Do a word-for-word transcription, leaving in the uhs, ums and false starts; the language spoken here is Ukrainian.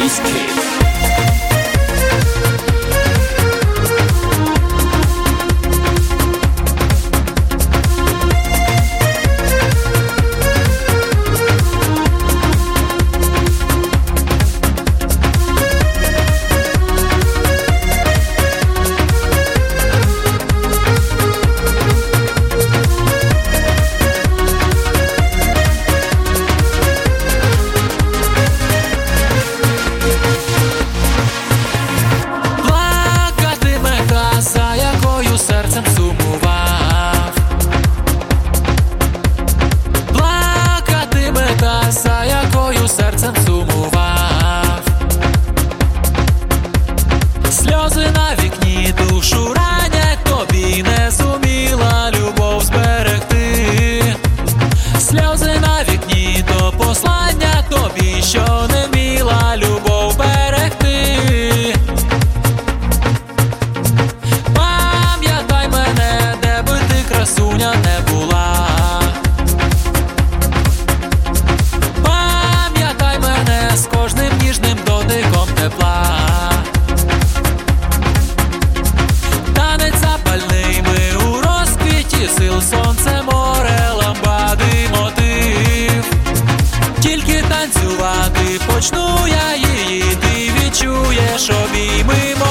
Сльози на вікні душу ранять, тобі не зуміла любов зберегти. Сльози на вікні то послання тобі, що не вміла любов берегти. Пам'ятай мене, де би ти, красуня, не була. Пам'ятай мене з кожним ніжним дотиком тепла. Сонце, море, ламбади, мотив. Тільки танцювати почну я її, ти відчуєш обійми.